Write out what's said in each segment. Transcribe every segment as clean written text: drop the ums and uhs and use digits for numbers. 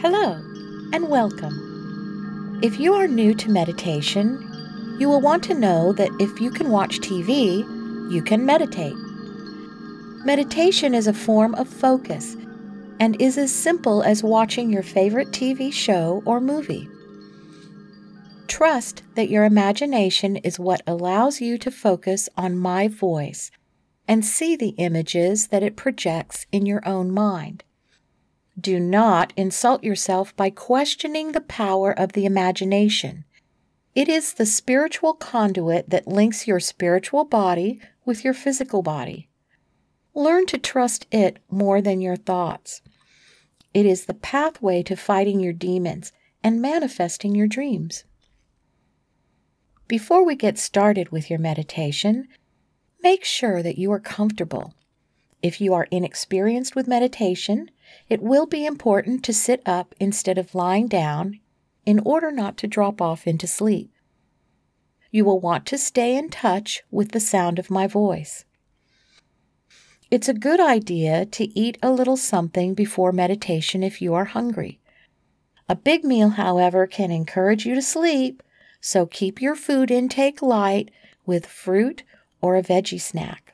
Hello, and welcome. If you are new to meditation, you will want to know that if you can watch TV, you can meditate. Meditation is a form of focus and is as simple as watching your favorite TV show or movie. Trust that your imagination is what allows you to focus on my voice and see the images that it projects in your own mind. Do not insult yourself by questioning the power of the imagination. It is the spiritual conduit that links your spiritual body with your physical body. Learn to trust it more than your thoughts. It is the pathway to fighting your demons and manifesting your dreams. Before we get started with your meditation, make sure that you are comfortable. If you are inexperienced with meditation, it will be important to sit up instead of lying down in order not to drop off into sleep. You will want to stay in touch with the sound of my voice. It's a good idea to eat a little something before meditation if you are hungry. A big meal, however, can encourage you to sleep, so keep your food intake light with fruit or a veggie snack.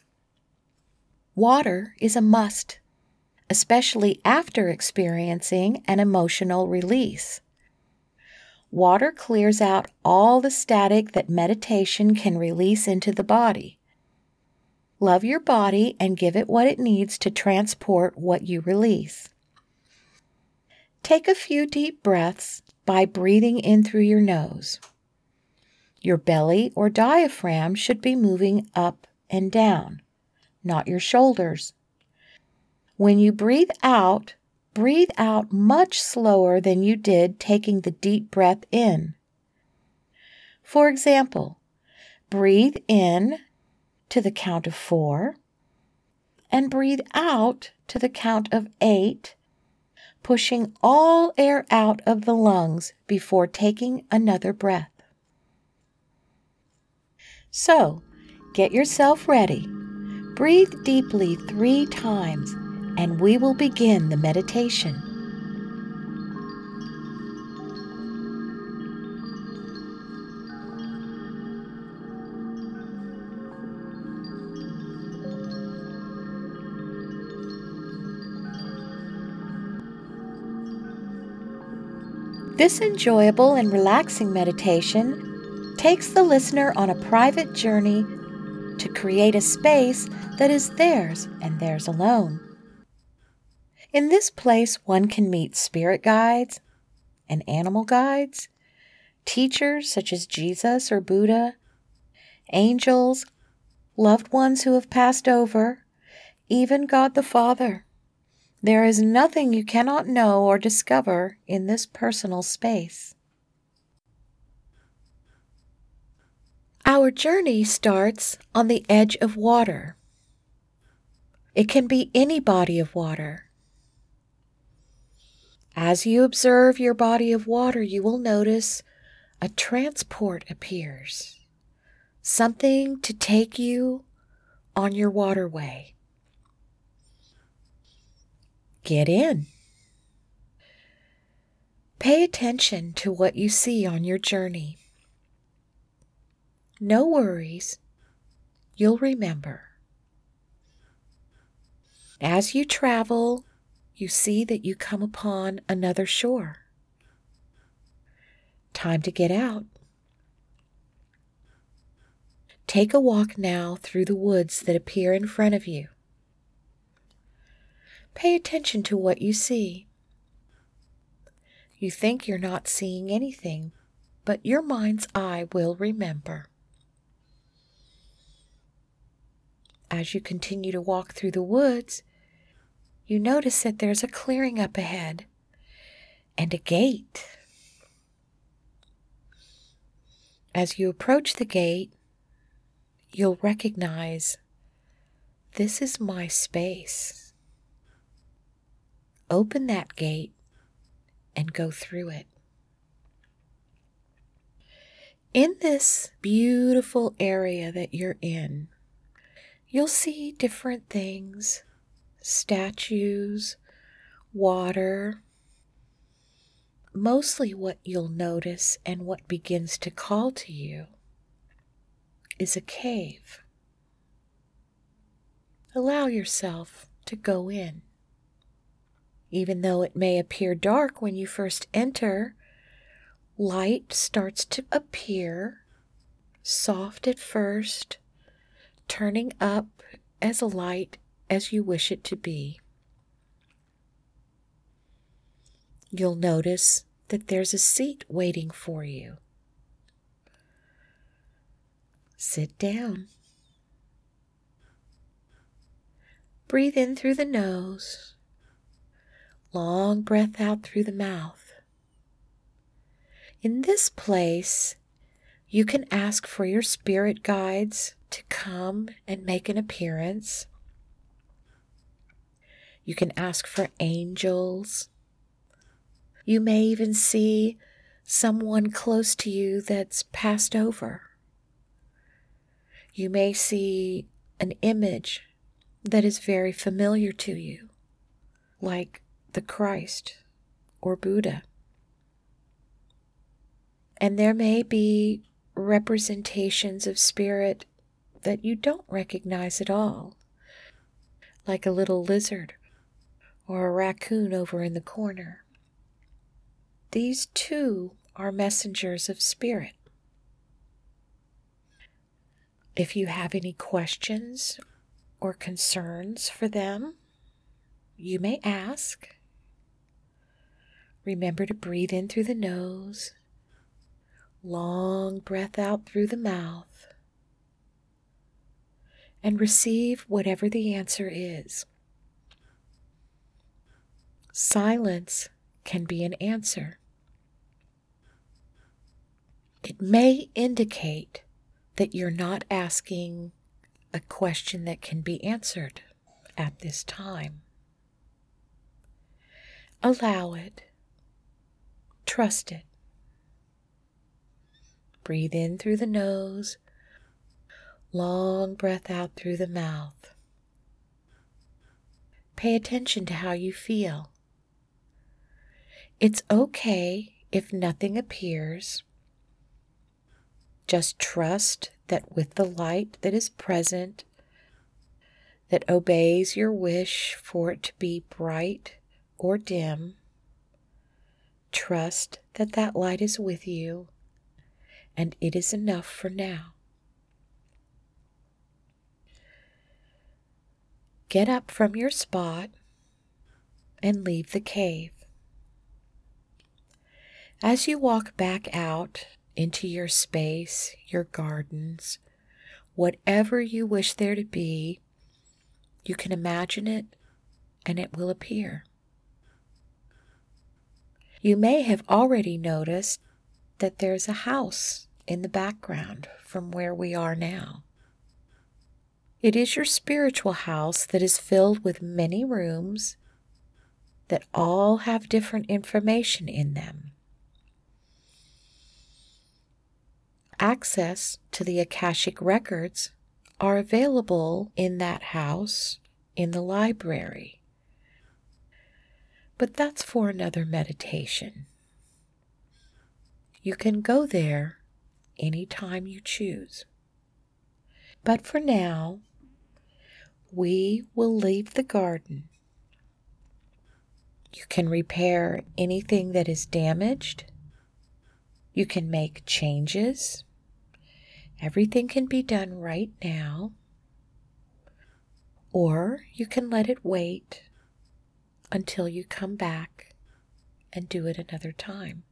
Water is a must, especially after experiencing an emotional release. Water clears out all the static that meditation can release into the body. Love your body and give it what it needs to transport what you release. Take a few deep breaths by breathing in through your nose. Your belly or diaphragm should be moving up and down, not your shoulders. When you breathe out much slower than you did taking the deep breath in. For example, breathe in to the count of 4 and breathe out to the count of 8, pushing all air out of the lungs before taking another breath. So, get yourself ready. Breathe deeply 3 times, and we will begin the meditation. This enjoyable and relaxing meditation takes the listener on a private journey to create a space that is theirs and theirs alone. In this place, one can meet spirit guides and animal guides, teachers such as Jesus or Buddha, angels, loved ones who have passed over, even God the Father. There is nothing you cannot know or discover in this personal space. Our journey starts on the edge of water. It can be any body of water. As you observe your body of water, you will notice a transport appears, something to take you on your waterway. Get in. Pay attention to what you see on your journey. No worries, you'll remember. As you travel, you see that you come upon another shore. Time to get out. Take a walk now through the woods that appear in front of you. Pay attention to what you see. You think you're not seeing anything, but your mind's eye will remember. As you continue to walk through the woods, you notice that there's a clearing up ahead and a gate. As you approach the gate, you'll recognize this is my space. Open that gate and go through it. In this beautiful area that you're in, you'll see different things, statues, water, mostly what you'll notice and what begins to call to you is a cave. Allow yourself to go in. Even though it may appear dark when you first enter, light starts to appear, soft at first, turning up as light as you wish it to be. You'll notice that there's a seat waiting for you. Sit down. Breathe in through the nose. Long breath out through the mouth. In this place, you can ask for your spirit guides to come and make an appearance. You can ask for angels. You may even see someone close to you that's passed over. You may see an image that is very familiar to you, like the Christ or Buddha. And there may be representations of spirit that you don't recognize at all, like a little lizard or a raccoon over in the corner. These too are messengers of spirit. If you have any questions or concerns for them, you may ask. Remember to breathe in through the nose, long breath out through the mouth, and receive whatever the answer is. Silence can be an answer. It may indicate that you're not asking a question that can be answered at this time. Allow it. Trust it. Breathe in through the nose, long breath out through the mouth. Pay attention to how you feel. It's okay if nothing appears. Just trust that with the light that is present, that obeys your wish for it to be bright or dim, trust that that light is with you, and it is enough for now. Get up from your spot and leave the cave. As you walk back out into your space, your gardens, whatever you wish there to be, you can imagine it and it will appear. You may have already noticed that there's a house in the background from where we are now. It is your spiritual house that is filled with many rooms that all have different information in them. Access to the Akashic records are available in that house in the library. But that's for another meditation. You can go there anytime you choose. But for now, we will leave the garden. You can repair anything that is damaged. You can make changes. Everything can be done right now. Or you can let it wait until you come back and do it another time.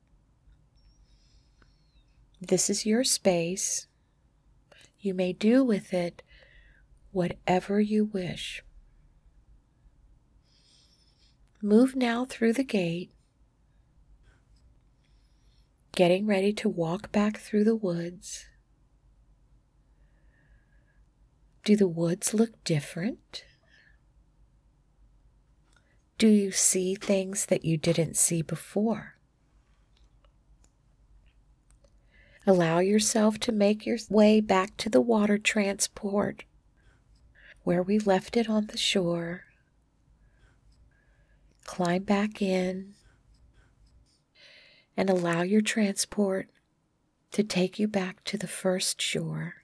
This is your space. You may do with it whatever you wish. Move now through the gate, getting ready to walk back through the woods. Do the woods look different? Do you see things that you didn't see before? Allow yourself to make your way back to the water transport where we left it on the shore. Climb back in. and allow your transport to take you back to the first shore.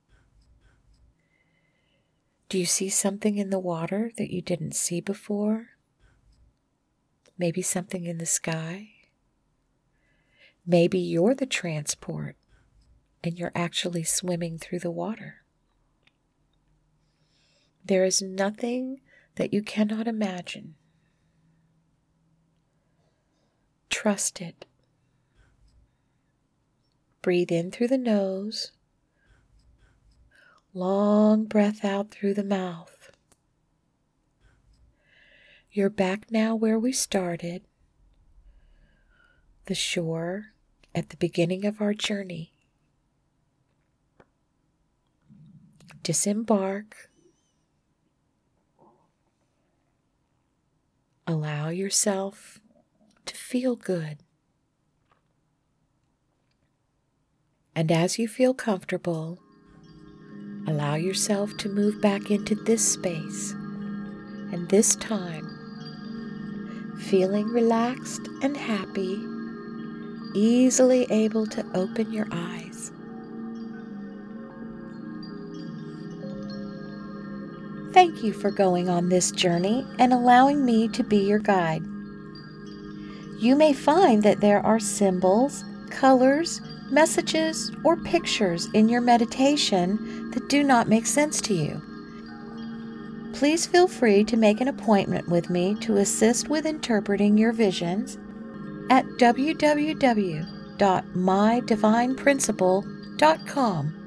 Do you see something in the water that you didn't see before? Maybe something in the sky? Maybe you're the transport and you're actually swimming through the water. There is nothing that you cannot imagine. Trust it. Breathe in through the nose. Long breath out through the mouth. You're back now where we started, the shore at the beginning of our journey. Disembark. Allow yourself to feel good. And as you feel comfortable, allow yourself to move back into this space and this time, feeling relaxed and happy, easily able to open your eyes. Thank you for going on this journey and allowing me to be your guide. You may find that there are symbols, colors, messages, or pictures in your meditation that do not make sense to you. Please feel free to make an appointment with me to assist with interpreting your visions at www.mydivineprinciple.com.